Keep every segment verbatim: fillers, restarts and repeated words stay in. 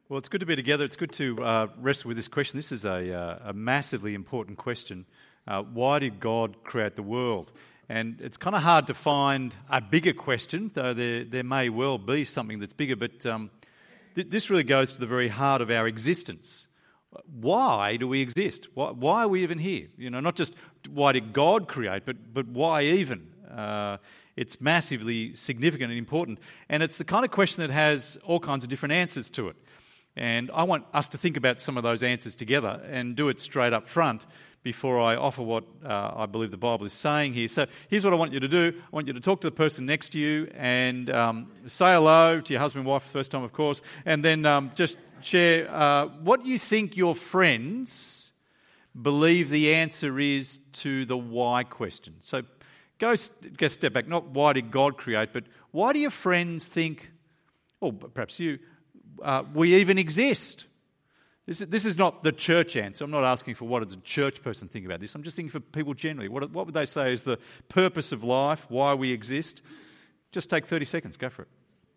Well, it's good to be together. It's good to uh, wrestle with this question. This is a, uh, a massively important question. Uh, why did God create the world? And it's kind of hard to find a bigger question, though there, there may well be something that's bigger, but um, th- this really goes to the very heart of our existence. Why do we exist? Why, why are we even here? You know, not just why did God create, but, but why even? Uh, it's massively significant and important. And it's the kind of question that has all kinds of different answers to it. And I want us to think about some of those answers together and do it straight up front before I offer what uh, I believe the Bible is saying here. So here's what I want you to do. I want you to talk to the person next to you and um, say hello to your husband and wife for the first time, of course, and then um, just share uh, what you think your friends believe the answer is to the why question. So go, go step back. Not why did God create, but why do your friends think, or perhaps you, Uh, we even exist? This is, this is not the church answer. I'm not asking for what does a church person think about this. I'm just thinking for people generally. What, what would they say is the purpose of life, why we exist? Just take thirty seconds. Go for it.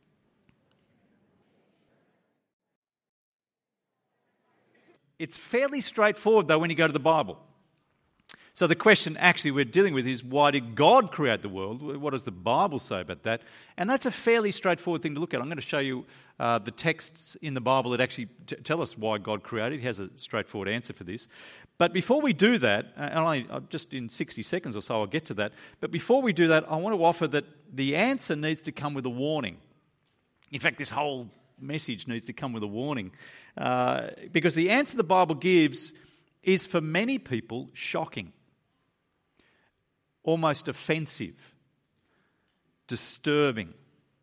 It's fairly straightforward, though, when you go to the Bible. So the question actually we're dealing with is, why did God create the world? What does the Bible say about that? And that's a fairly straightforward thing to look at. I'm going to show you uh, the texts in the Bible that actually t- tell us why God created. He has a straightforward answer for this. But before we do that, and I, just in sixty seconds or so I'll get to that, but before we do that, I want to offer that the answer needs to come with a warning. In fact, this whole message needs to come with a warning. Uh, because the answer the Bible gives is for many people shocking. Almost offensive, disturbing.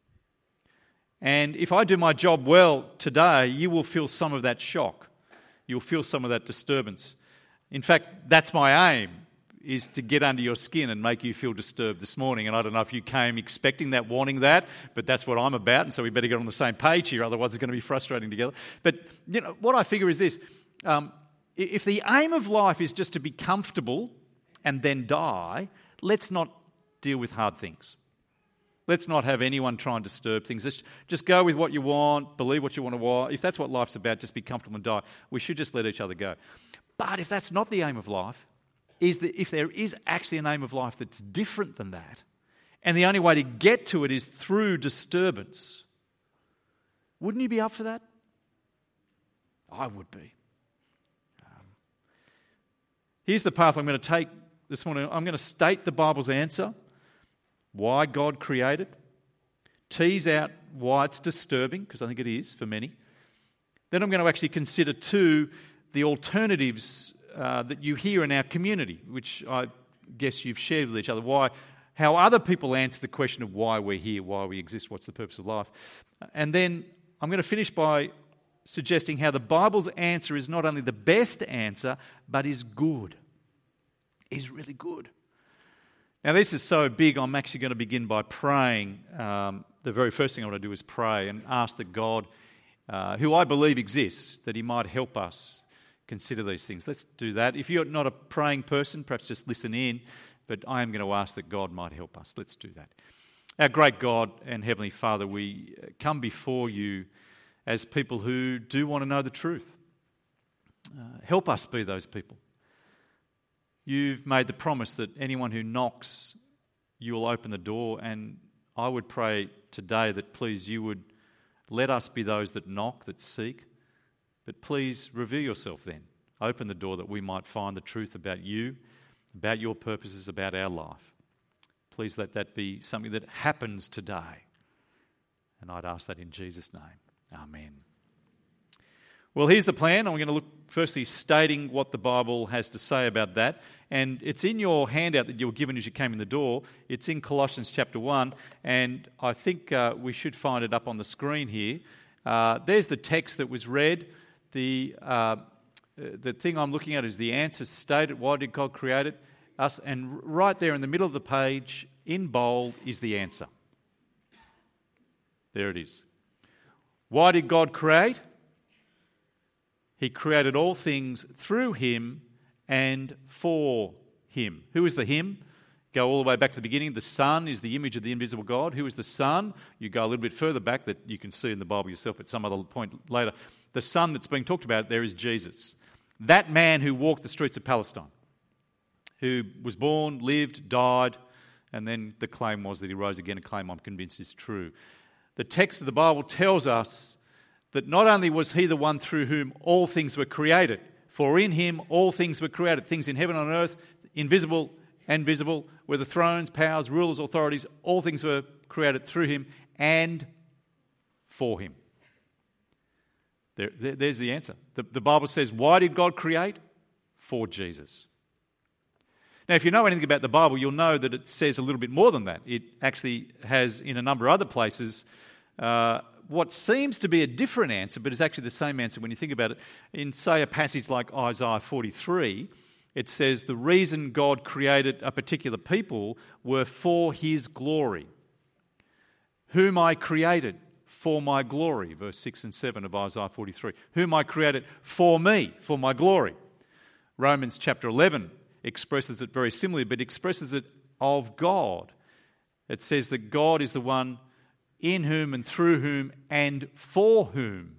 And if I do my job well today, you will feel some of that shock. You'll feel some of that disturbance. In fact, that's my aim, is to get under your skin and make you feel disturbed this morning. And I don't know if you came expecting that, wanting that, but that's what I'm about, and so we better get on the same page here, otherwise it's going to be frustrating together. But you know, what I figure is this. Um, if the aim of life is just to be comfortable and then die, let's not deal with hard things. Let's not have anyone try and disturb things. Let's just go with what you want, believe what you want to want. If that's what life's about, just be comfortable and die. We should just let each other go. But if that's not the aim of life, is that if there is actually an aim of life that's different than that, and the only way to get to it is through disturbance, wouldn't you be up for that? I would be. Um, here's the path I'm going to take this morning. I'm going to state the Bible's answer, why God created, tease out why it's disturbing, because I think it is for many. Then I'm going to actually consider, too, the alternatives uh, that you hear in our community, which I guess you've shared with each other, why, how other people answer the question of why we're here, why we exist, what's the purpose of life. And then I'm going to finish by suggesting how the Bible's answer is not only the best answer, but is good. Is really good. Now, this is so big, I'm actually going to begin by praying. Um, the very first thing I want to do is pray and ask that God, uh, who I believe exists, that He might help us consider these things. Let's do that. If you're not a praying person, perhaps just listen in, but I am going to ask that God might help us. Let's do that. Our great God and Heavenly Father, we come before You as people who do want to know the truth. Uh, help us be those people. You've made the promise that anyone who knocks, You will open the door, and I would pray today that please You would let us be those that knock, that seek, but please reveal Yourself then. Open the door that we might find the truth about You, about Your purposes, about our life. Please let that be something that happens today, and I'd ask that in Jesus' name. Amen. Well, here's the plan. I'm going to look firstly stating what the Bible has to say about that. And it's in your handout that you were given as you came in the door. It's in Colossians chapter one. And I think uh, we should find it up on the screen here. Uh, there's the text that was read. The, uh, the thing I'm looking at is the answer stated. Why did God create it? Us. And right there in the middle of the page, in bold, is the answer. There it is. Why did God create? He created all things through Him and for Him. Who is the Him? Go all the way back to the beginning. The Son is the image of the invisible God. Who is the Son? You go a little bit further back that you can see in the Bible yourself at some other point later. The Son that's being talked about there is Jesus. That man who walked the streets of Palestine, who was born, lived, died, and then the claim was that he rose again, a claim I'm convinced is true. The text of the Bible tells us that not only was he the one through whom all things were created, for in him all things were created, things in heaven and on earth, invisible and visible, whether thrones, powers, rulers, authorities, all things were created through him and for him. There, there, there's the answer. The, the Bible says, why did God create? For Jesus. Now, if you know anything about the Bible, you'll know that it says a little bit more than that. It actually has, in a number of other places, uh, what seems to be a different answer, but is actually the same answer when you think about it. In, say, a passage like Isaiah forty-three, it says the reason God created a particular people were for his glory. Whom I created for my glory, verse six and seven of Isaiah forty-three. Whom I created for me, for my glory. Romans chapter eleven expresses it very similarly, but expresses it of God. It says that God is the one in whom and through whom and for whom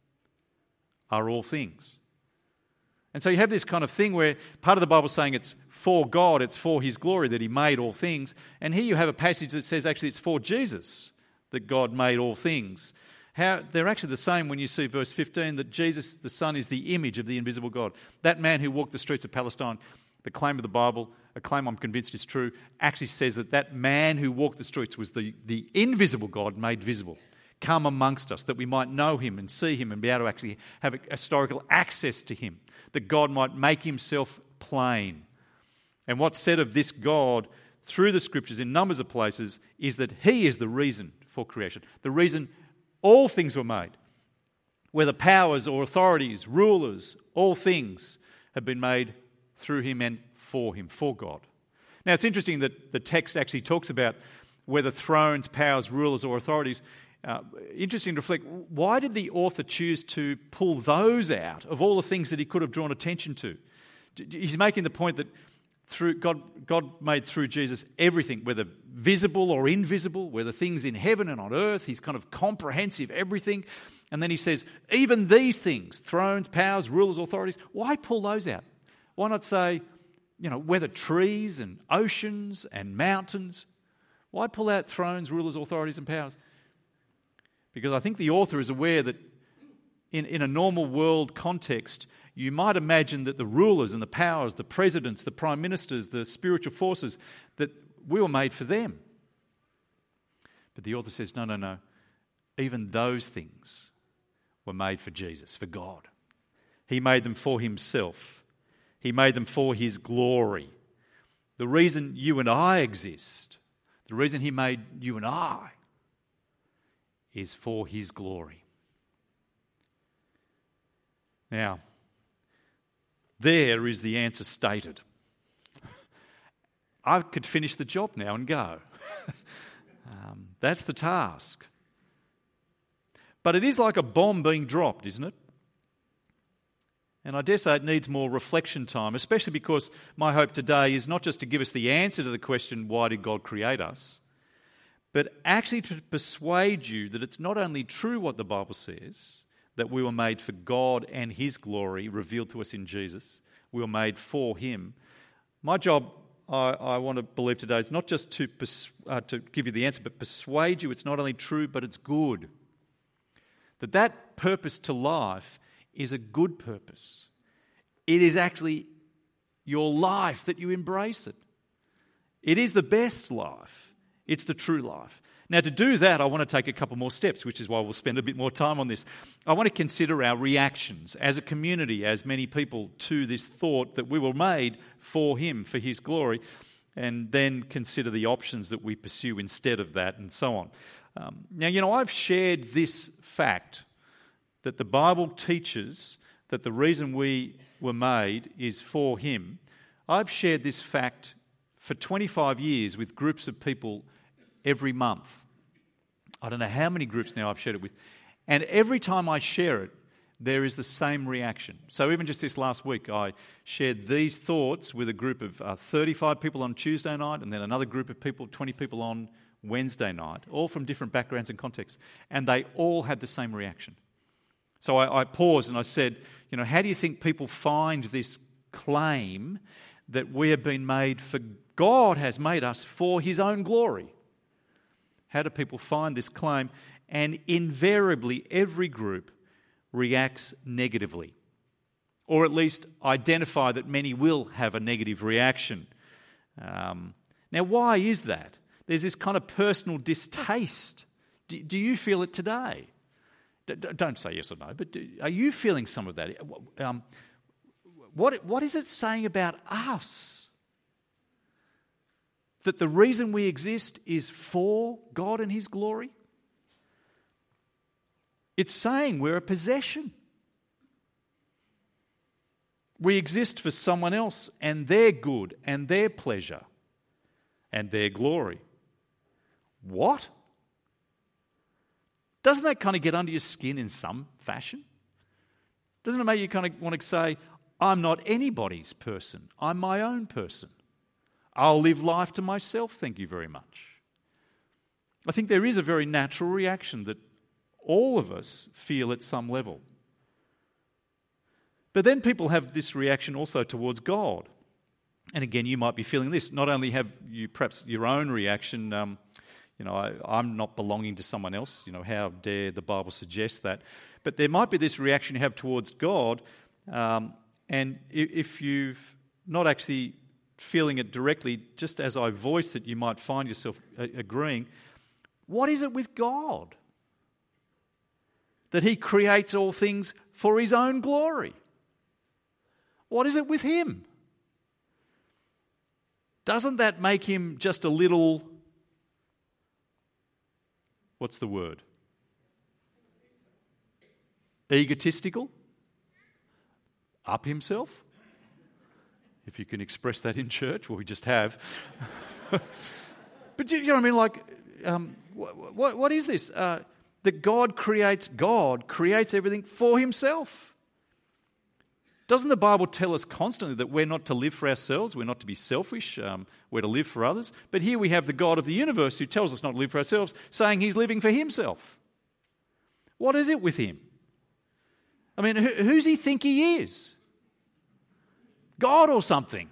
are all things. And so you have this kind of thing where part of the Bible is saying it's for God, it's for his glory that he made all things. And here you have a passage that says actually it's for Jesus that God made all things. How they're actually the same when you see verse fifteen, that Jesus, the Son, is the image of the invisible God. That man who walked the streets of Palestine, the claim of the Bible, a claim I'm convinced is true, actually says that that man who walked the streets was the, the invisible God made visible. Come amongst us, that we might know him and see him and be able to actually have historical access to him, that God might make himself plain. And what's said of this God through the Scriptures in numbers of places is that he is the reason for creation, the reason all things were made, whether powers or authorities, rulers, all things have been made through him and for him, for God. Now, it's interesting that the text actually talks about whether thrones, powers, rulers, or authorities. Uh, interesting to reflect, why did the author choose to pull those out of all the things that he could have drawn attention to? He's making the point that through God, God made through Jesus everything, whether visible or invisible, whether things in heaven and on earth. He's kind of comprehensive, everything. And then he says, even these things, thrones, powers, rulers, authorities, why pull those out? Why not say, you know, whether trees and oceans and mountains? Why pull out thrones, rulers, authorities, and powers? Because I think the author is aware that in, in a normal world context, you might imagine that the rulers and the powers, the presidents, the prime ministers, the spiritual forces, that we were made for them. But the author says, no, no, no. Even those things were made for Jesus, for God. He made them for himself. He made them for his glory. The reason you and I exist, the reason he made you and I, is for his glory. Now, there is the answer stated. I could finish the job now and go. um, that's the task. But it is like a bomb being dropped, isn't it? And I dare say it needs more reflection time, especially because my hope today is not just to give us the answer to the question, why did God create us, but actually to persuade you that it's not only true what the Bible says, that we were made for God and his glory revealed to us in Jesus. We were made for him. My job, I, I want to believe today, is not just to, pers- uh, to give you the answer, but persuade you it's not only true, but it's good. That that purpose to life is a good purpose. It is actually your life that you embrace it. It is the best life. It's the true life. Now, to do that, I want to take a couple more steps, which is why we'll spend a bit more time on this. I want to consider our reactions as a community, as many people, to this thought that we were made for him, for his glory, and then consider the options that we pursue instead of that, and so on. Um, now, you know, I've shared this fact that the Bible teaches that the reason we were made is for him. I've shared this fact for twenty-five years with groups of people every month. I don't know how many groups now I've shared it with. And every time I share it, there is the same reaction. So even just this last week, I shared these thoughts with a group of uh, thirty-five people on Tuesday night, and then another group of people, twenty people on Wednesday night, all from different backgrounds and contexts, and they all had the same reaction. So I, I paused and I said, you know, how do you think people find this claim that we have been made for, God has made us for his own glory? How do people find this claim? And invariably, every group reacts negatively, or at least identify that many will have a negative reaction. Um, now, why is that? There's this kind of personal distaste. Do, do you feel it today? D- don't say yes or no, but do, are you feeling some of that? Um, what, what is it saying about us? That the reason we exist is for God and his glory? It's saying we're a possession. We exist for someone else and their good and their pleasure and their glory. What? Doesn't that kind of get under your skin in some fashion? Doesn't it make you kind of want to say, I'm not anybody's person, I'm my own person. I'll live life to myself, thank you very much. I think there is a very natural reaction that all of us feel at some level. But then people have this reaction also towards God. And again, you might be feeling this. Not only have you perhaps your own reaction, um, you know, I, I'm not belonging to someone else, you know, how dare the Bible suggest that. But there might be this reaction you have towards God, um, and if you're not actually feeling it directly, just as I voice it, you might find yourself agreeing. What is it with God? That he creates all things for his own glory. What is it with him? Doesn't that make him just a little, what's the word? Egotistical? Up himself? If you can express that in church, well, we just have. But you know what I mean? Like, um, what, what, what is this? Uh, that God creates, God creates everything for himself. Doesn't the Bible tell us constantly that we're not to live for ourselves, we're not to be selfish, um, we're to live for others? But here we have the God of the universe who tells us not to live for ourselves, saying he's living for himself. What is it with him? I mean, who, who's he think he is? God or something?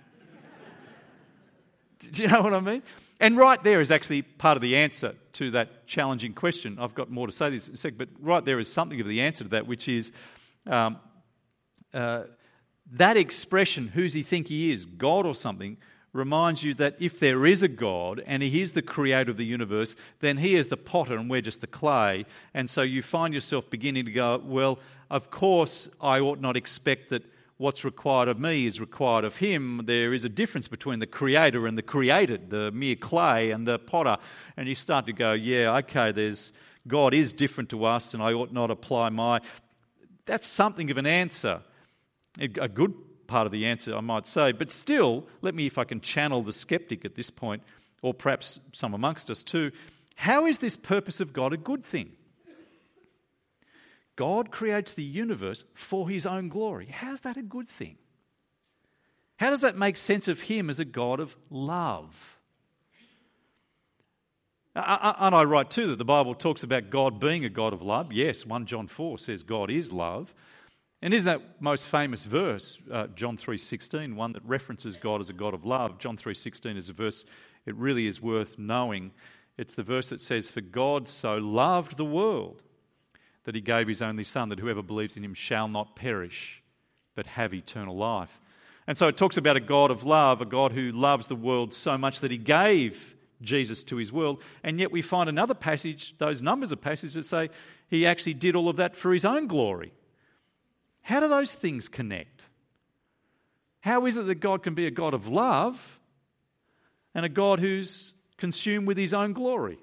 Do you know what I mean? And right there is actually part of the answer to that challenging question. I've got more to say this in a sec, but right there is something of the answer to that, which is um, uh, that expression, who's he think he is, God or something, reminds you that if there is a God and he is the creator of the universe, then he is the potter and we're just the clay. And so you find yourself beginning to go, well, of course I ought not expect that what's required of me is required of him. There is a difference between the creator and the created, the mere clay and the potter. And you start to go, yeah, okay, there's God is different to us and I ought not apply my... That's something of an answer. A good part of the answer, I might say. But still, let me, if I can channel the skeptic at this point, or perhaps some amongst us too, how is this purpose of God a good thing? God creates the universe for his own glory. How's that a good thing? How does that make sense of him as a God of love? Aren't I right too that the Bible talks about God being a God of love? Yes, First John four says God is love. And isn't that most famous verse, uh, John three sixteen, one that references God as a God of love? John three sixteen is a verse, it really is worth knowing. It's the verse that says, "For God so loved the world that he gave his only Son, that whoever believes in him shall not perish, but have eternal life." And so it talks about a God of love, a God who loves the world so much that he gave Jesus to his world. And yet we find another passage, those numbers of passages that say he actually did all of that for his own glory. How do those things connect? How is it that God can be a God of love and a God who's consumed with his own glory?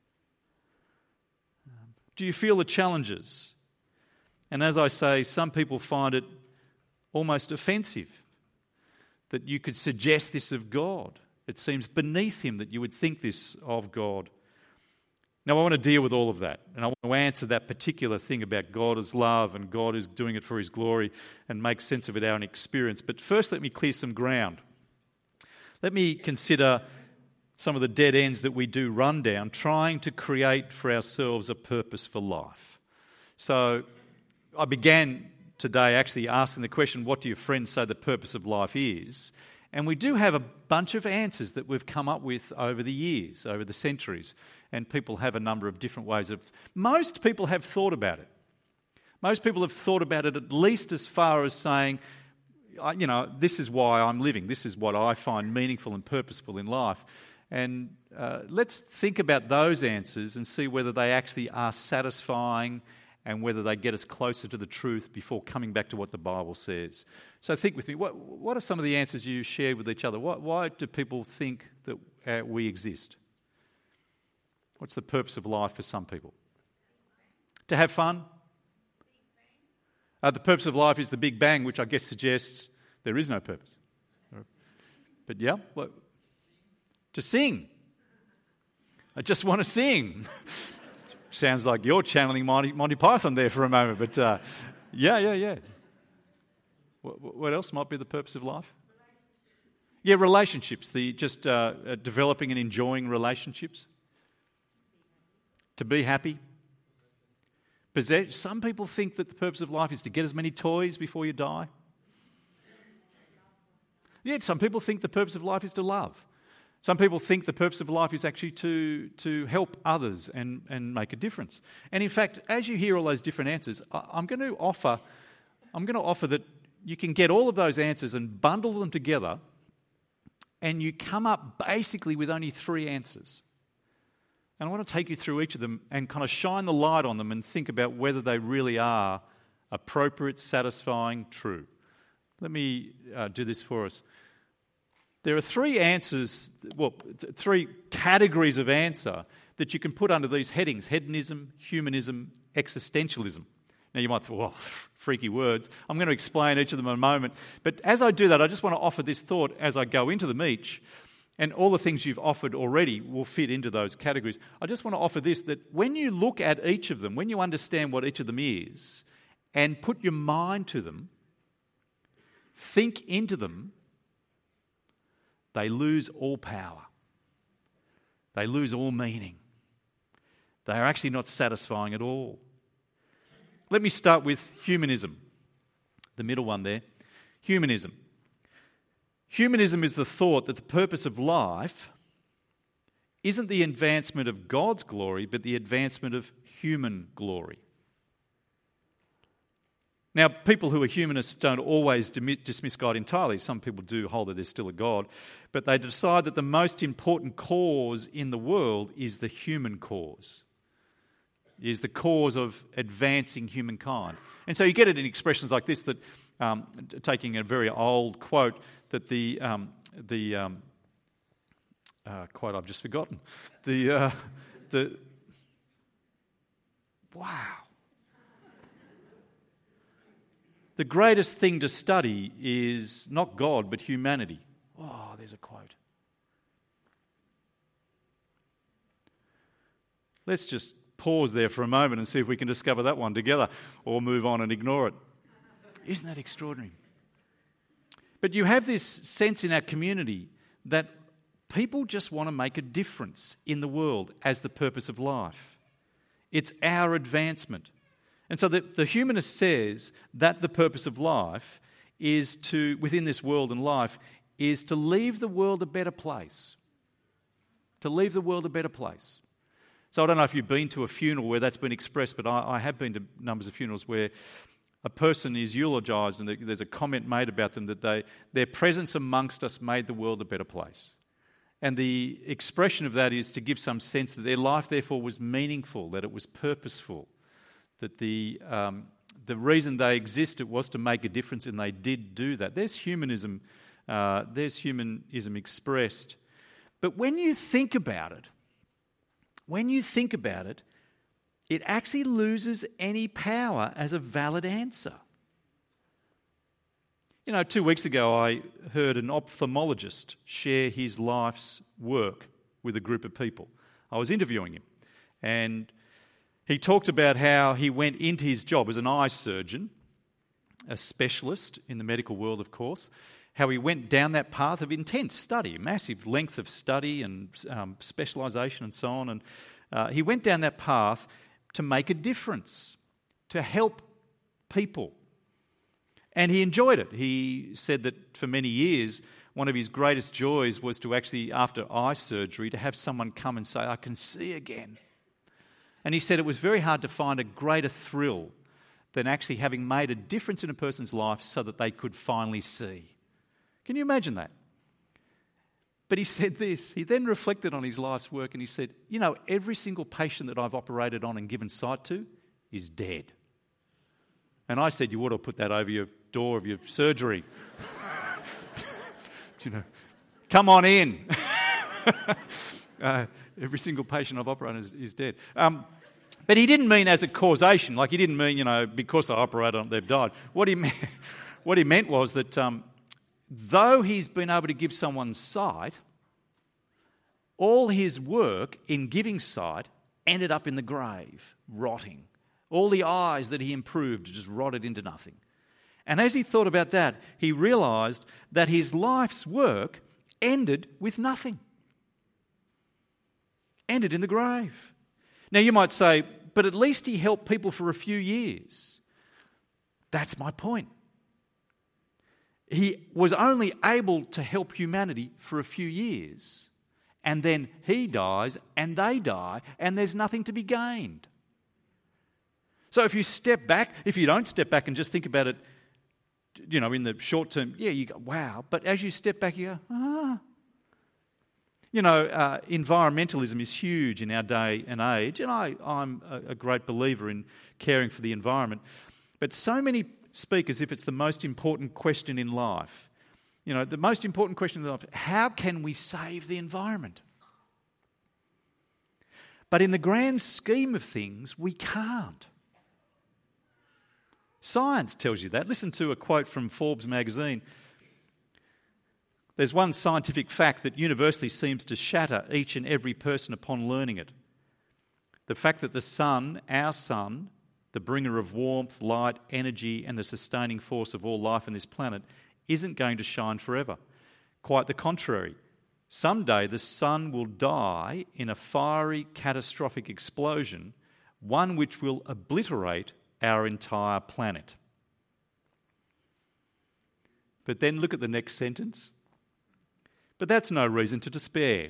Do you feel the challenges? And as I say, some people find it almost offensive that you could suggest this of God. It seems beneath him that you would think this of God. Now, I want to deal with all of that, and I want to answer that particular thing about God as love and God is doing it for his glory and make sense of it out in experience. But first, let me clear some ground. Let me consider some of the dead ends that we do run down, trying to create for ourselves a purpose for life. So I began today actually asking the question, what do your friends say the purpose of life is? And we do have a bunch of answers that we've come up with over the years, over the centuries. And people have a number of different ways of... Most people have thought about it. Most people have thought about it at least as far as saying, you know, this is why I'm living. This is what I find meaningful and purposeful in life. And uh, let's think about those answers and see whether they actually are satisfying and whether they get us closer to the truth before coming back to what the Bible says. So think with me, what, what are some of the answers you share with each other? Why, why do people think that uh, we exist? What's the purpose of life for some people? To have fun? Uh, the purpose of life is the Big Bang, which I guess suggests there is no purpose. But yeah, what? To sing. I just want to sing. Sounds like you're channeling Monty, Monty Python there for a moment, but uh, yeah, yeah, yeah. What, what else might be the purpose of life? Yeah, relationships. The just uh, uh, developing and enjoying relationships. To be happy. Possess. Some people think that the purpose of life is to get as many toys before you die. Yeah, some people think the purpose of life is to love. Some people think the purpose of life is actually to, to help others and, and make a difference. And in fact, as you hear all those different answers, I, I'm going to offer I'm going to offer that you can get all of those answers and bundle them together, and you come up basically with only three answers. And I want to take you through each of them and kind of shine the light on them and think about whether they really are appropriate, satisfying, true. Let me uh, do this for us. There are three answers, well, th- three categories of answer that you can put under these headings: hedonism, humanism, existentialism. Now you might think, well, freaky words. I'm going to explain each of them in a moment. But as I do that, I just want to offer this thought as I go into them each, and all the things you've offered already will fit into those categories. I just want to offer this, that when you look at each of them, when you understand what each of them is, and put your mind to them, think into them, they lose all power. They lose all meaning. They are actually not satisfying at all. Let me start with humanism, the middle one there. Humanism. Humanism is the thought that the purpose of life isn't the advancement of God's glory, but the advancement of human glory. Now, people who are humanists don't always dismiss God entirely. Some people do hold that there's still a God, but they decide that the most important cause in the world is the human cause, is the cause of advancing humankind. And so you get it in expressions like this, that um, taking a very old quote, that the um, the um, uh, quote I've just forgotten, the uh, the wow. The greatest thing to study is not God, but humanity. Oh, there's a quote. Let's just pause there for a moment and see if we can discover that one together, or move on and ignore it. Isn't that extraordinary? But you have this sense in our community that people just want to make a difference in the world as the purpose of life. It's our advancement. And so the, the humanist says that the purpose of life is to, within this world and life, is to leave the world a better place. To leave the world a better place. So I don't know if you've been to a funeral where that's been expressed, but I, I have been to numbers of funerals where a person is eulogised and there's a comment made about them that they, their presence amongst us made the world a better place. And the expression of that is to give some sense that their life therefore was meaningful, that it was purposeful. That the um, the reason they existed was to make a difference, and they did do that. There's humanism, uh, there's humanism expressed. But when you think about it, when you think about it, it actually loses any power as a valid answer. You know, two weeks ago I heard an ophthalmologist share his life's work with a group of people. I was interviewing him. And he talked about how he went into his job as an eye surgeon, a specialist in the medical world, of course, how he went down that path of intense study, massive length of study and um, specialisation and so on. And uh, he went down that path to make a difference, to help people. And he enjoyed it. He said that for many years, one of his greatest joys was to actually, after eye surgery, to have someone come and say, I can see again. And he said it was very hard to find a greater thrill than actually having made a difference in a person's life so that they could finally see. Can you imagine that? But he said this. He then reflected on his life's work and he said, you know, every single patient that I've operated on and given sight to is dead. And I said, you ought to put that over your door of your surgery. You know, come on in. uh, every single patient I've operated is, is dead. Um, but he didn't mean as a causation. Like he didn't mean, you know, because I operated on them, they've died. What he meant, what he meant was that um, though he's been able to give someone sight, all his work in giving sight ended up in the grave, rotting. All the eyes that he improved just rotted into nothing. And as he thought about that, he realised that his life's work ended with nothing. Ended in the grave. Now you might say, but at least he helped people for a few years. That's my point. He was only able to help humanity for a few years. And then he dies and they die and there's nothing to be gained. So if you step back, if you don't step back and just think about it, you know, in the short term, yeah, you go, wow. But as you step back, you go, ah. You know, uh, environmentalism is huge in our day and age, and I, I'm a, a great believer in caring for the environment. But so many speak as if it's the most important question in life. You know, the most important question in life, how can we save the environment? But in the grand scheme of things, we can't. Science tells you that. Listen to a quote from Forbes magazine. There's one scientific fact that universally seems to shatter each and every person upon learning it. The fact that the sun, our sun, the bringer of warmth, light, energy, and the sustaining force of all life on this planet, isn't going to shine forever. Quite the contrary. Someday the sun will die in a fiery, catastrophic explosion, one which will obliterate our entire planet. But then look at the next sentence. But that's no reason to despair.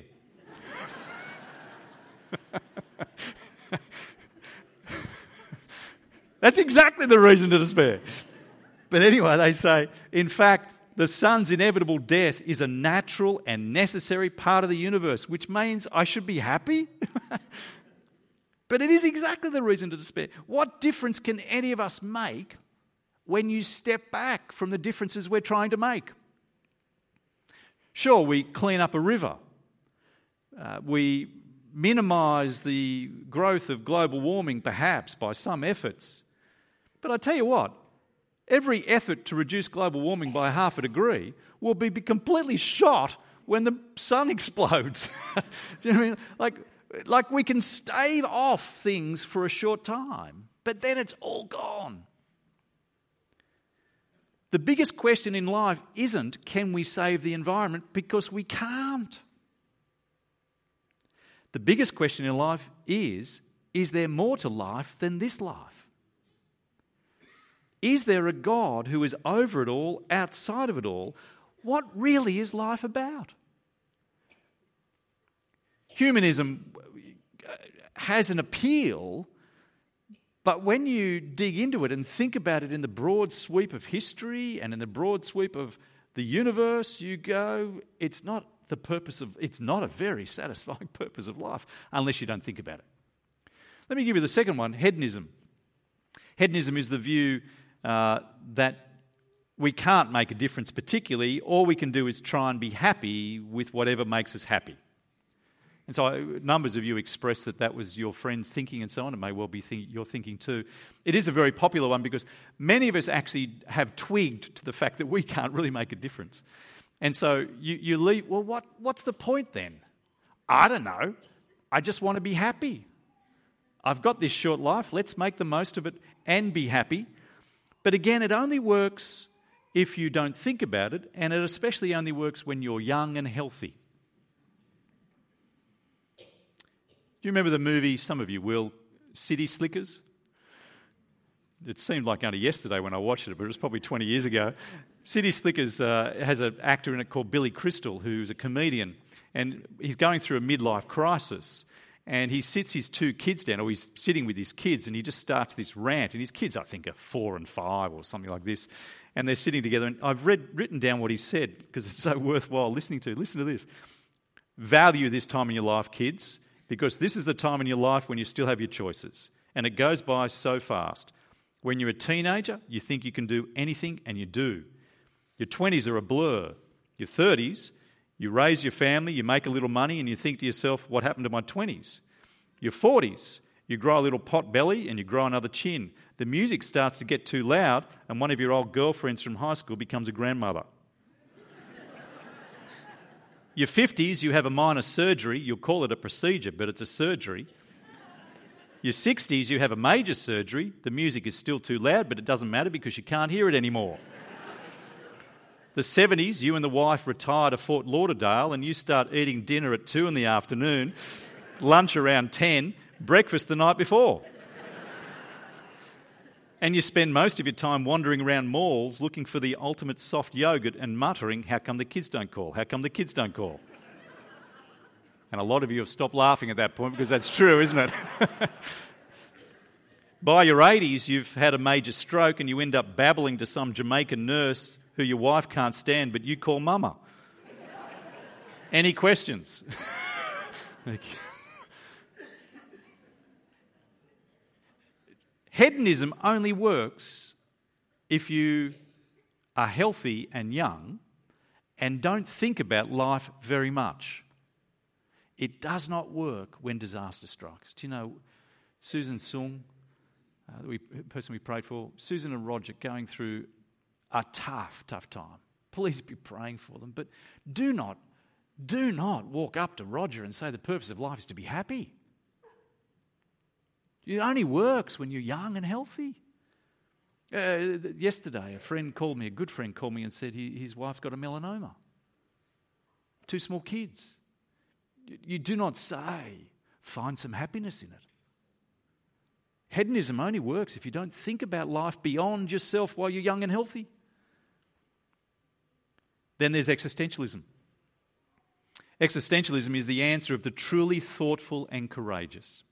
That's exactly the reason to despair. But anyway, they say, in fact, the sun's inevitable death is a natural and necessary part of the universe, which means I should be happy? But it is exactly the reason to despair. What difference can any of us make when you step back from the differences we're trying to make? Sure, we clean up a river. Uh, we minimise the growth of global warming, perhaps, by some efforts. But I tell you what, every effort to reduce global warming by half a degree will be completely shot when the sun explodes. Do you know what I mean? Like, like we can stave off things for a short time, but then it's all gone. The biggest question in life isn't, can we save the environment? Because we can't. The biggest question in life is, is there more to life than this life? Is there a God who is over it all, outside of it all? What really is life about? Humanism has an appeal, but when you dig into it and think about it in the broad sweep of history and in the broad sweep of the universe, you go, it's not the purpose of, it's not a very satisfying purpose of life unless you don't think about it. Let me give you the second one, hedonism. Hedonism is the view uh, that we can't make a difference particularly. All we can do is try and be happy with whatever makes us happy. And so numbers of you expressed that that was your friends' thinking and so on. It may well be think, your thinking too. It is a very popular one because many of us actually have twigged to the fact that we can't really make a difference. And so you, you leave, well, what, what's the point then? I don't know. I just want to be happy. I've got this short life, let's make the most of it and be happy. But again, it only works if you don't think about it, and it especially only works when you're young and healthy. Do you remember the movie, some of you will, City Slickers? It seemed like only yesterday when I watched it, but it was probably twenty years ago. City Slickers uh, has an actor in it called Billy Crystal, who's a comedian, and he's going through a midlife crisis. And he sits his two kids down, or he's sitting with his kids, and he just starts this rant. And his kids, I think, are four and five or something like this. And they're sitting together, and I've read, written down what he said because it's so worthwhile listening to. Listen to this. Value this time in your life, kids, because this is the time in your life when you still have your choices. And it goes by so fast. When you're a teenager, you think you can do anything, and you do. Your twenties are a blur. Your thirties, you raise your family, you make a little money, and you think to yourself, what happened to my twenties? Your forties, you grow a little pot belly and you grow another chin. The music starts to get too loud, and one of your old girlfriends from high school becomes a grandmother. Your fifties, you have a minor surgery. You'll call it a procedure, but it's a surgery. Your sixties, you have a major surgery. The music is still too loud, but it doesn't matter because you can't hear it anymore. The seventies, you and the wife retire to Fort Lauderdale and you start eating dinner at two in the afternoon, lunch around ten, breakfast the night before. And you spend most of your time wandering around malls looking for the ultimate soft yogurt and muttering, how come the kids don't call? How come the kids don't call? And a lot of you have stopped laughing at that point because that's true, isn't it? By your eighties, you've had a major stroke and you end up babbling to some Jamaican nurse who your wife can't stand, but you call mama. Any questions? Hedonism only works if you are healthy and young and don't think about life very much. It does not work when disaster strikes. Do you know Susan Sung, uh, the person we prayed for, Susan and Roger going through a tough, tough time. Please be praying for them. But do not, do not walk up to Roger and say the purpose of life is to be happy. It only works when you're young and healthy. Uh, yesterday, a friend called me, a good friend called me and said he, his wife's got a melanoma. Two small kids. You, you do not say, find some happiness in it. Hedonism only works if you don't think about life beyond yourself while you're young and healthy. Then there's existentialism. Existentialism is the answer of the truly thoughtful and courageous.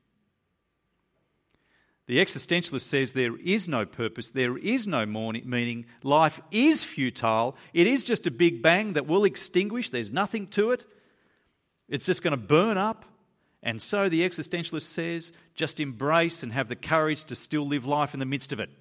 The existentialist says there is no purpose, there is no meaning, life is futile, it is just a big bang that will extinguish, there's nothing to it, it's just going to burn up. And so the existentialist says, just embrace and have the courage to still live life in the midst of it.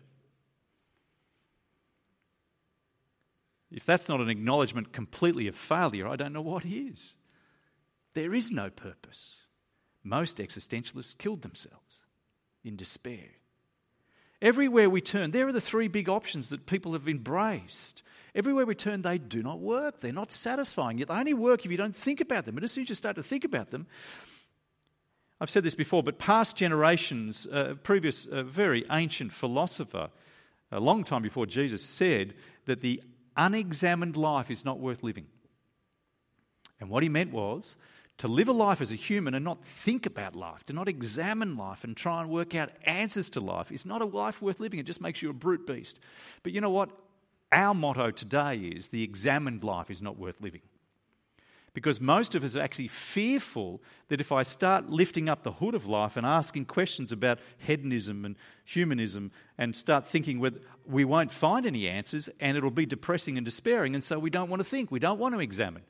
If that's not an acknowledgement completely of failure, I don't know what is. There is no purpose. Most existentialists killed themselves in despair. Everywhere we turn, there are the three big options that people have embraced. Everywhere we turn, they do not work. They're not satisfying. Yet they only work if you don't think about them. And as soon as you start to think about them, I've said this before, but past generations, a uh, previous uh, very ancient philosopher, a long time before Jesus, said that the unexamined life is not worth living. And what he meant was to live a life as a human and not think about life, to not examine life and try and work out answers to life is not a life worth living. It just makes you a brute beast. But you know what? Our motto today is the examined life is not worth living. Because most of us are actually fearful that if I start lifting up the hood of life and asking questions about hedonism and humanism and start thinking whether we won't find any answers and it'll be depressing and despairing, and so we don't want to think, we don't want to examine.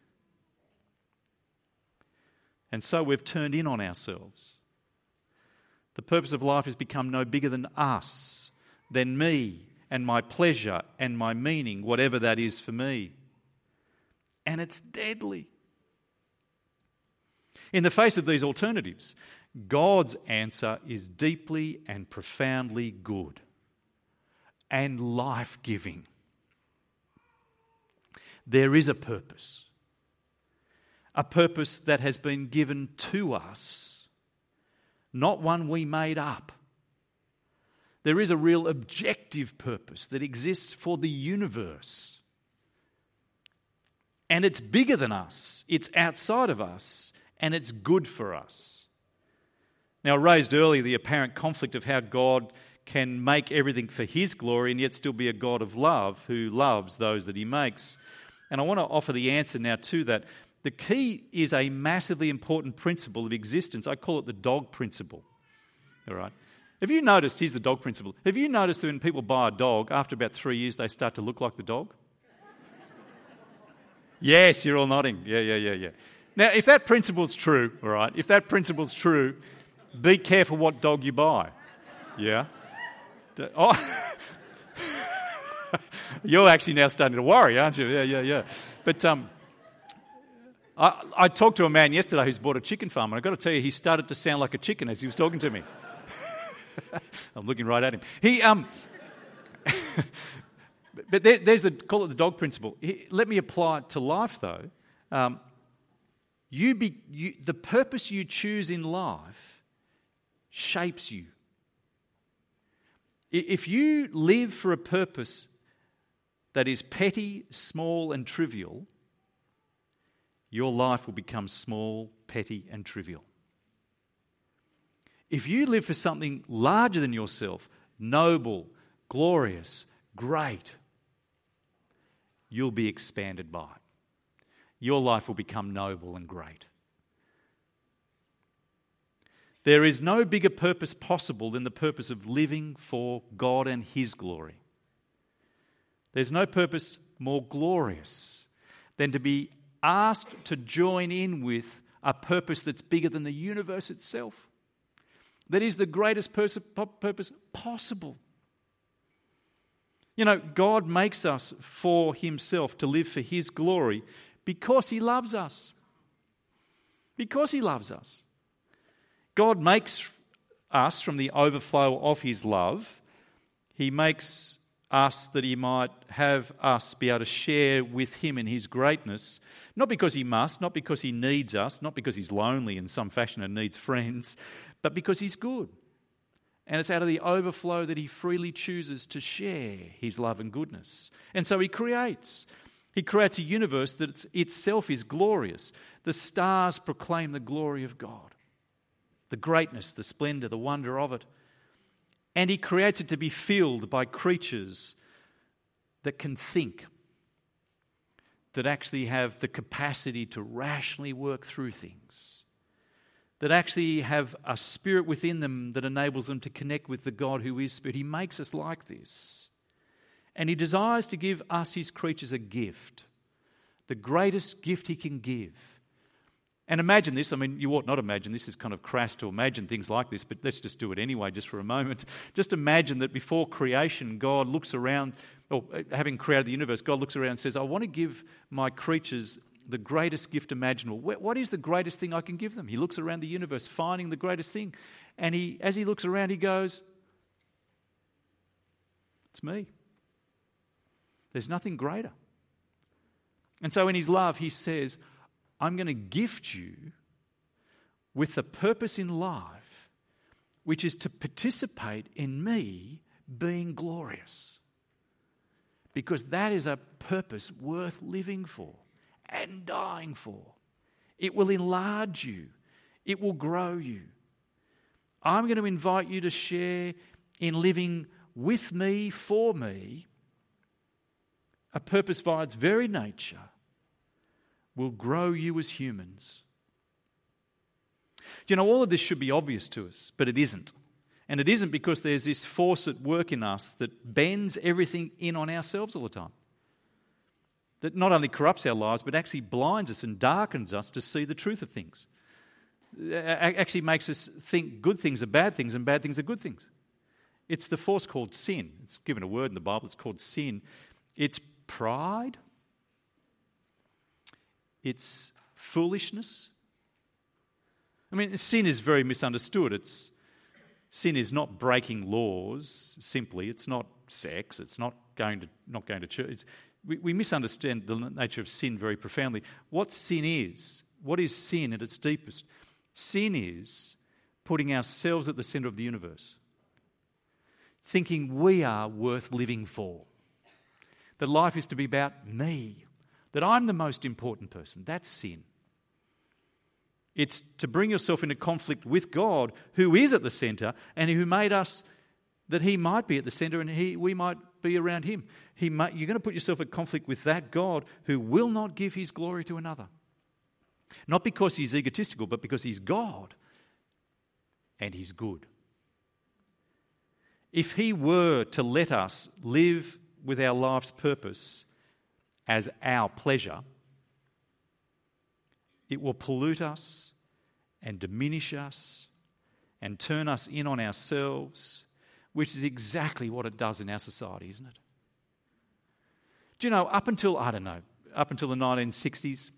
And so we've turned in on ourselves. The purpose of life has become no bigger than us, than me and my pleasure and my meaning, whatever that is for me. And it's deadly. In the face of these alternatives, God's answer is deeply and profoundly good and life-giving. There is a purpose, a purpose that has been given to us not one we made up. There is a real objective purpose that exists for the universe. And it's bigger than us, it's outside of us, and it's good for us. Now, I raised earlier the apparent conflict of how God can make everything for his glory and yet still be a God of love who loves those that he makes. And I want to offer the answer now to that. The key is a massively important principle of existence. I call it the dog principle. All right. Have you noticed, here's the dog principle, have you noticed that when people buy a dog, after about three years they start to look like the dog? Yes, you're all nodding. Yeah, yeah, yeah, yeah. Now, if that principle's true, all right, if that principle's true, be careful what dog you buy. Yeah? Oh, you're actually now starting to worry, aren't you? Yeah, yeah, yeah. But um, I, I talked to a man yesterday who's bought a chicken farm, and I've got to tell you, he started to sound like a chicken as he was talking to me. I'm looking right at him. He, um, but there, there's the, call it the dog principle. He, let me apply it to life, though. Um, you be, you, the purpose you choose in life shapes you. If you live for a purpose that is petty, small, and trivial, your life will become small, petty, and trivial. If you live for something larger than yourself, noble, glorious, great, you'll be expanded by it. Your life will become noble and great. There is no bigger purpose possible than the purpose of living for God and his glory. There's no purpose more glorious than to be asked to join in with a purpose that's bigger than the universe itself. That is the greatest pers- purpose possible. You know, God makes us for himself to live for his glory because he loves us. Because he loves us. God makes us from the overflow of his love. He makes us that he might have us be able to share with him in his greatness, not because he must, not because he needs us, not because he's lonely in some fashion and needs friends, but because he's good. And it's out of the overflow that he freely chooses to share his love and goodness. And so he creates. He creates a universe that itself is glorious. The stars proclaim the glory of God, the greatness, the splendour, the wonder of it. And he creates it to be filled by creatures that can think, that actually have the capacity to rationally work through things, that actually have a spirit within them that enables them to connect with the God who is Spirit. He makes us like this. And he desires to give us, his creatures, a gift, the greatest gift he can give. And imagine this, I mean, you ought not imagine this, is kind of crass to imagine things like this, but let's just do it anyway, just for a moment. Just imagine that before creation, God looks around, or having created the universe, God looks around and says, I want to give my creatures the greatest gift imaginable. What is the greatest thing I can give them? He looks around the universe, finding the greatest thing. And he, as he looks around, he goes, it's me. There's nothing greater. And so in his love, he says, I'm going to gift you with a purpose in life, which is to participate in me being glorious. Because that is a purpose worth living for and dying for. It will enlarge you. It will grow you. I'm going to invite you to share in living with me, for me, a purpose by its very nature will grow you as humans. You know, all of this should be obvious to us, but it isn't. And it isn't because there's this force at work in us that bends everything in on ourselves all the time. That not only corrupts our lives, but actually blinds us and darkens us to see the truth of things. It actually makes us think good things are bad things and bad things are good things. It's the force called sin. It's given a word in the Bible, it's called sin. It's pride. It's foolishness. I mean, sin is very misunderstood. It's sin is not breaking laws simply. It's not sex. It's not going to not going to church. It's, we, we misunderstand the nature of sin very profoundly. What sin is, what is sin at its deepest? Sin is putting ourselves at the centre of the universe, thinking we are worth living for, that life is to be about me, that I'm the most important person. That's sin. It's to bring yourself into conflict with God, who is at the centre and who made us that he might be at the centre and he, we might be around him. He might, you're going to put yourself in conflict with that God who will not give his glory to another. Not because he's egotistical, but because he's God and he's good. If he were to let us live with our life's purpose as our pleasure, it will pollute us and diminish us and turn us in on ourselves, which is exactly what it does in our society, isn't it? Do you know, up until, I don't know, up until the nineteen sixties,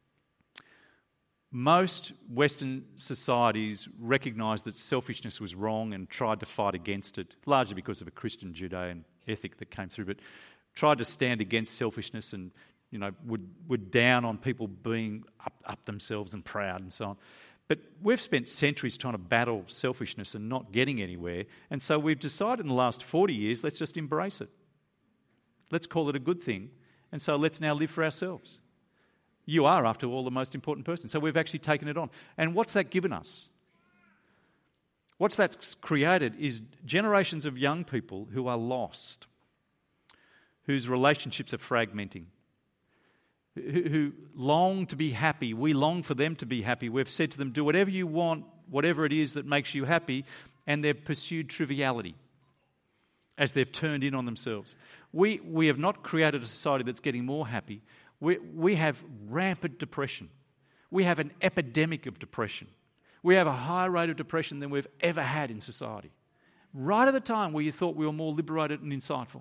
most Western societies recognised that selfishness was wrong and tried to fight against it, largely because of a Christian Judean ethic that came through, but tried to stand against selfishness and, you know, would, would down on people being up, up themselves and proud and so on. But we've spent centuries trying to battle selfishness and not getting anywhere, and so we've decided in the last forty years, let's just embrace it. Let's call it a good thing, and so let's now live for ourselves. You are, after all, the most important person. So we've actually taken it on. And what's that given us? What's that created is generations of young people who are lost, whose relationships are fragmenting, who, who long to be happy. We long for them to be happy. We've said to them, do whatever you want, whatever it is that makes you happy, and they've pursued triviality as they've turned in on themselves. We, we have not created a society that's getting more happy. We, we have rampant depression. We have an epidemic of depression. We have a higher rate of depression than we've ever had in society. Right at the time where you thought we were more liberated and insightful.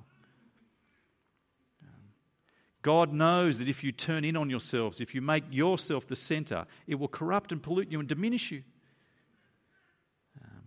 God knows that if you turn in on yourselves, if you make yourself the centre, it will corrupt and pollute you and diminish you. Um,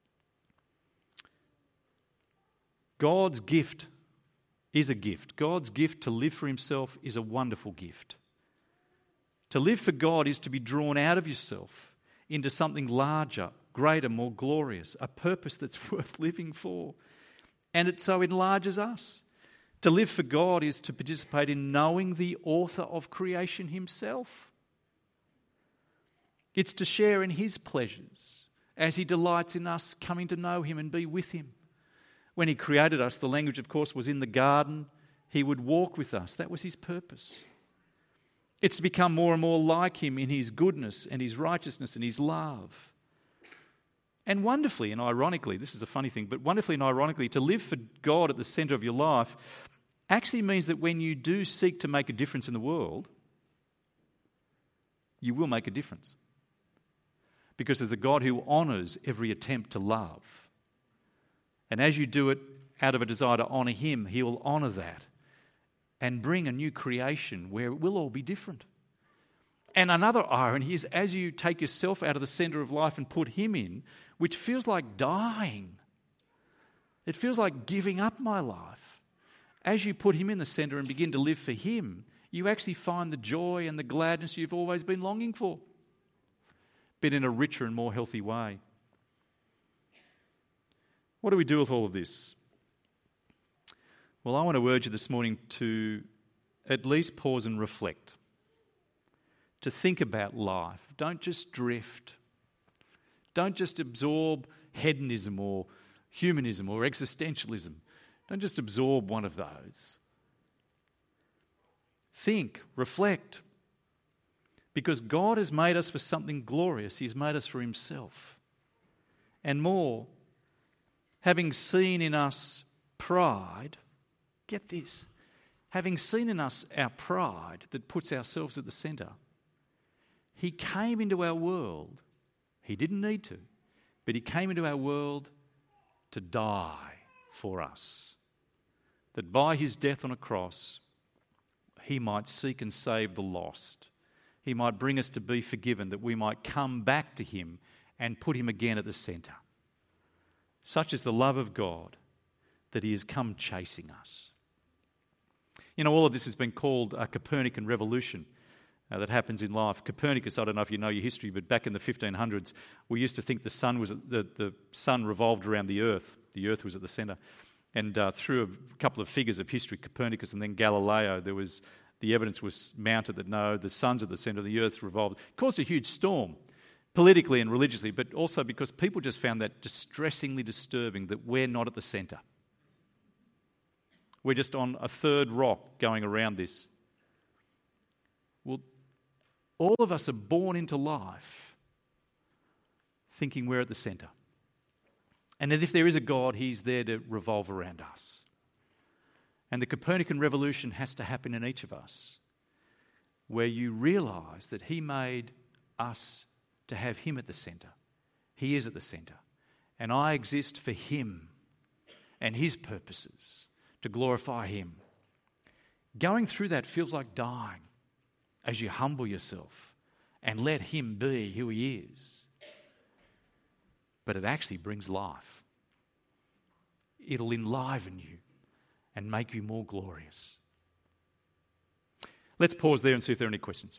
God's gift is a gift. God's gift to live for himself is a wonderful gift. To live for God is to be drawn out of yourself into something larger, greater, more glorious, a purpose that's worth living for. And it so enlarges us. To live for God is to participate in knowing the author of creation himself. It's to share in his pleasures as he delights in us coming to know him and be with him. When he created us, the language, of course, was in the garden. He would walk with us. That was his purpose. It's to become more and more like him in his goodness and his righteousness and his love. And wonderfully and ironically, this is a funny thing, but wonderfully and ironically, to live for God at the centre of your life actually means that when you do seek to make a difference in the world, you will make a difference. Because there's a God who honours every attempt to love. And as you do it out of a desire to honour him, he will honour that and bring a new creation where it will all be different. And another irony is as you take yourself out of the centre of life and put him in, which feels like dying. It feels like giving up my life. As you put him in the centre and begin to live for him, you actually find the joy and the gladness you've always been longing for, but in a richer and more healthy way. What do we do with all of this? Well, I want to urge you this morning to at least pause and reflect, to think about life. Don't just drift. Don't just absorb hedonism or humanism or existentialism. Don't just absorb one of those. Think, reflect. Because God has made us for something glorious. He's made us for himself. And more, having seen in us pride, get this, having seen in us our pride that puts ourselves at the centre, he came into our world. He didn't need to, but he came into our world to die for us. That by his death on a cross, he might seek and save the lost. He might bring us to be forgiven, that we might come back to him and put him again at the centre. Such is the love of God that he has come chasing us. You know, all of this has been called a Copernican revolution. uh, that happens in life. Copernicus, I don't know if you know your history, but back in the fifteen hundreds, we used to think the sun was the, the sun revolved around the earth. The earth was at the centre. And uh, through a couple of figures of history, Copernicus and then Galileo, there was the evidence was mounted that no, the sun's at the centre, the earth revolved. It caused a huge storm, politically and religiously, but also because people just found that distressingly disturbing that we're not at the centre. We're just on a third rock going around this. Well, all of us are born into life thinking we're at the centre. And that if there is a God, he's there to revolve around us. And the Copernican revolution has to happen in each of us, where you realise that he made us to have him at the centre. He is at the centre. And I exist for him and his purposes, to glorify him. Going through that feels like dying as you humble yourself and let him be who he is. But it actually brings life. It'll enliven you and make you more glorious. Let's pause there and see if there are any questions.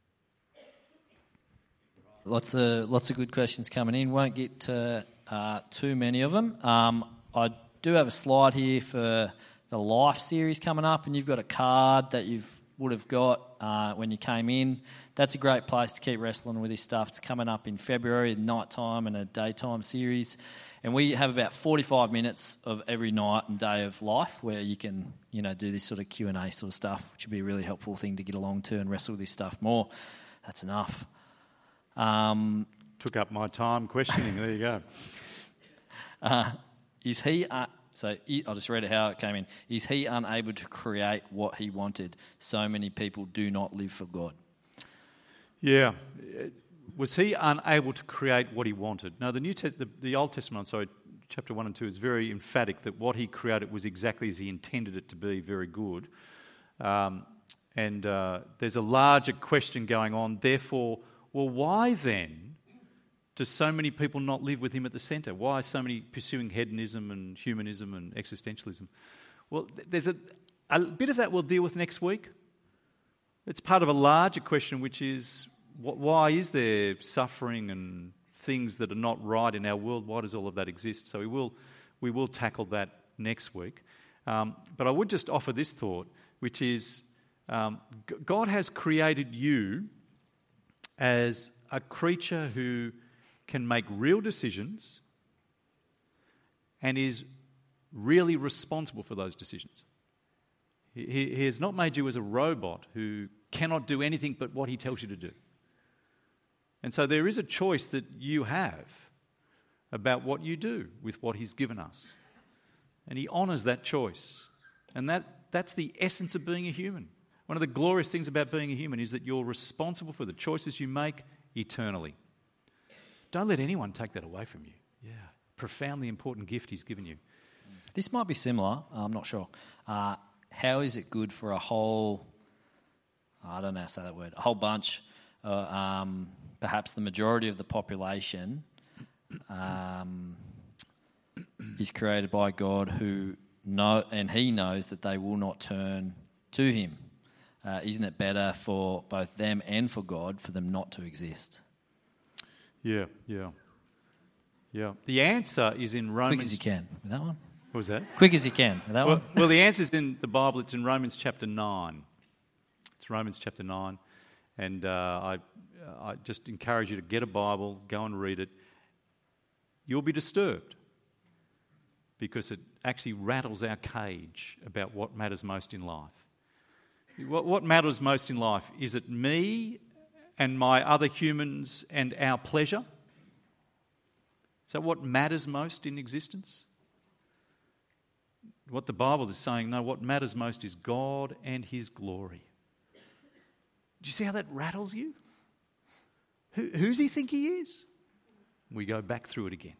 Lots of lots of good questions coming in. Won't get to uh, too many of them. Um, I do have a slide here for the Life series coming up, and you've got a card that you've would have got uh, when you came in. That's a great place to keep wrestling with this stuff. It's coming up in February, a nighttime and a daytime series. And we have about forty-five minutes of every night and day of life where you can, you know, do this sort of Q and A sort of stuff, which would be a really helpful thing to get along to and wrestle with this stuff more. That's enough. Um, Took up my time questioning. There you go. Uh, is he... Uh, So I'll just read it how it came in. Is he unable to create what he wanted? So many people do not live for God. Yeah. Was he unable to create what he wanted? No, the New Test- the, the Old Testament, sorry, chapter one and two is very emphatic that what he created was exactly as he intended it to be, very good. Um, and uh, there's a larger question going on. Therefore, well, why then do so many people not live with him at the centre? Why are so many pursuing hedonism and humanism and existentialism? Well, there's a, a bit of that we'll deal with next week. It's part of a larger question, which is what, why is there suffering and things that are not right in our world? Why does all of that exist? So we will, we will tackle that next week. Um, but I would just offer this thought, which is um, God has created you as a creature who can make real decisions and is really responsible for those decisions. He, he has not made you as a robot who cannot do anything but what he tells you to do. And so there is a choice that you have about what you do with what he's given us. And he honours that choice. And that, that's the essence of being a human. One of the glorious things about being a human is that you're responsible for the choices you make eternally. Don't let anyone take that away from you. Yeah, profoundly important gift he's given you. This might be similar, I'm not sure. Uh, how is it good for a whole, I don't know how to say that word, a whole bunch, uh, um, perhaps the majority of the population um, is created by God who know, and he knows that they will not turn to him. Uh, isn't it better for both them and for God for them not to exist? Yeah, yeah, yeah. The answer is in Romans... Quick as you can. With that one? What was that? Quick as you can. With that well, one? Well, the answer is in the Bible. It's in Romans chapter nine. It's Romans chapter nine. And uh, I, I just encourage you to get a Bible, go and read it. You'll be disturbed because it actually rattles our cage about what matters most in life. What, what matters most in life? Is it me and my other humans and our pleasure? Is that what matters most in existence? What the Bible is saying, no, what matters most is God and his glory. Do you see how that rattles you? Who, who's he think he is? We go back through it again.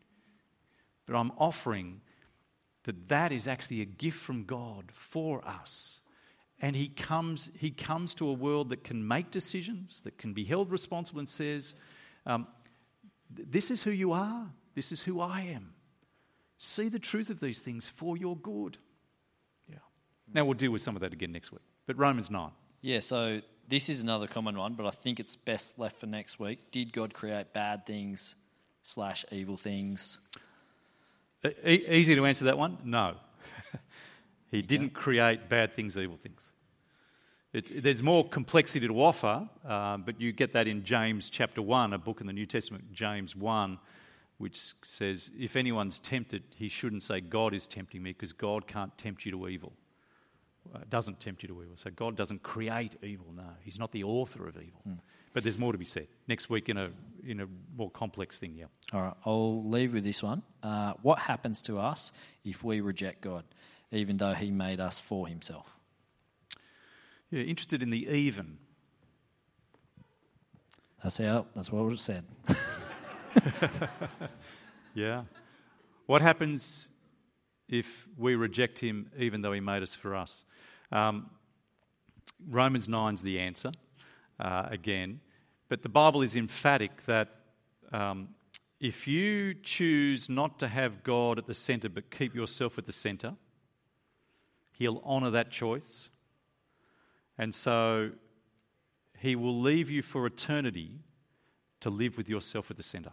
But I'm offering that that is actually a gift from God for us. And he comes, he comes to a world that can make decisions, that can be held responsible and says, um, this is who you are. This is who I am. See the truth of these things for your good. Yeah. Now we'll deal with some of that again next week. But Romans nine. Yeah, so this is another common one, but I think it's best left for next week. Did God create bad things slash evil things? E- easy to answer that one? No. He Okay. didn't create bad things, evil things. It, there's more complexity to offer, uh, but you get that in James chapter one, a book in the New Testament, James one, which says, if anyone's tempted, he shouldn't say, God is tempting me, because God can't tempt you to evil. Uh, doesn't tempt you to evil. So God doesn't create evil, no. He's not the author of evil. Mm. But there's more to be said. Next week in a in a more complex thing, yeah. All right, I'll leave with this one. Uh, what happens to us if we reject God, even though he made us for himself? Yeah, interested in the even. That's how, that's what it said. Yeah. What happens if we reject him even though he made us for us? Um, Romans nine's the answer, uh, again. But the Bible is emphatic that um, if you choose not to have God at the centre but keep yourself at the centre, he'll honour that choice. And so he will leave you for eternity to live with yourself at the centre.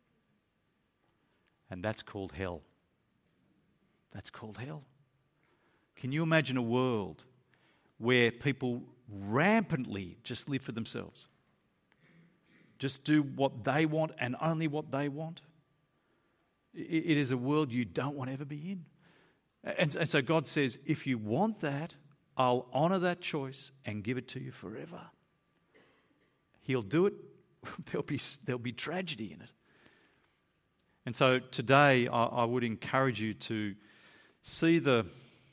And that's called hell. That's called hell. Can you imagine a world where people rampantly just live for themselves? Just do what they want and only what they want? It is a world you don't want to ever be in. And so God says, if you want that, I'll honour that choice and give it to you forever. He'll do it. There'll be, there'll be tragedy in it. And so today I, I would encourage you to see the,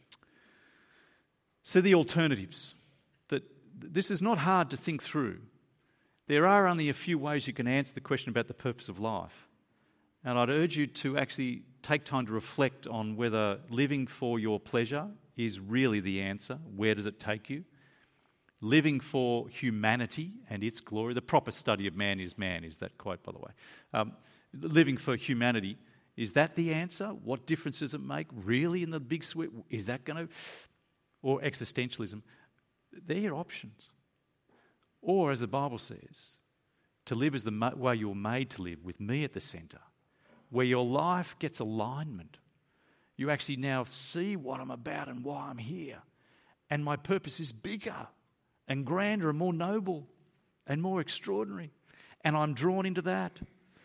see the alternatives. That this is not hard to think through. There are only a few ways you can answer the question about the purpose of life. And I'd urge you to actually take time to reflect on whether living for your pleasure is really the answer. Where does it take you? Living for humanity and its glory. The proper study of man is man, is that quote, by the way. Um, living for humanity, is that the answer? What difference does it make really in the big sweep? Is that going to... Or existentialism. They're your options. Or, as the Bible says, to live as the way you're made to live, with me at the centre, where your life gets alignment. You actually now see what I'm about and why I'm here. And my purpose is bigger and grander and more noble and more extraordinary. And I'm drawn into that.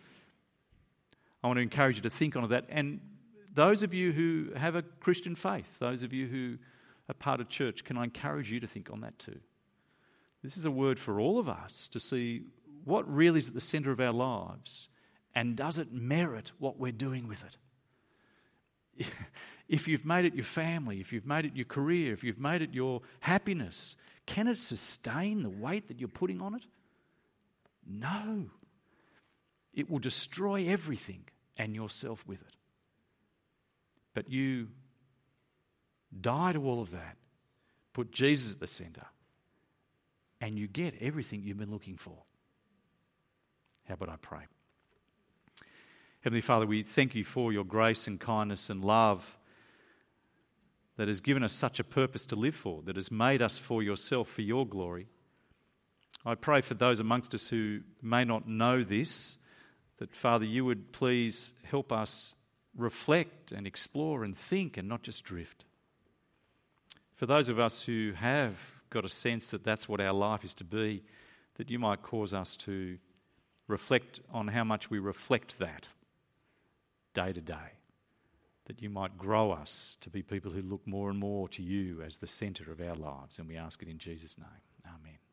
I want to encourage you to think on that. And those of you who have a Christian faith, those of you who are part of church, can I encourage you to think on that too? This is a word for all of us to see what really is at the centre of our lives, and does it merit what we're doing with it? If you've made it your family, if you've made it your career, if you've made it your happiness, can it sustain the weight that you're putting on it? No. It will destroy everything and yourself with it. But you die to all of that, put Jesus at the centre, and you get everything you've been looking for. How about I pray? Heavenly Father, we thank you for your grace and kindness and love that has given us such a purpose to live for, that has made us for yourself, for your glory. I pray for those amongst us who may not know this, that, Father, you would please help us reflect and explore and think and not just drift. For those of us who have got a sense that that's what our life is to be, that you might cause us to reflect on how much we reflect that day to day, that you might grow us to be people who look more and more to you as the centre of our lives. And we ask it in Jesus' name. Amen.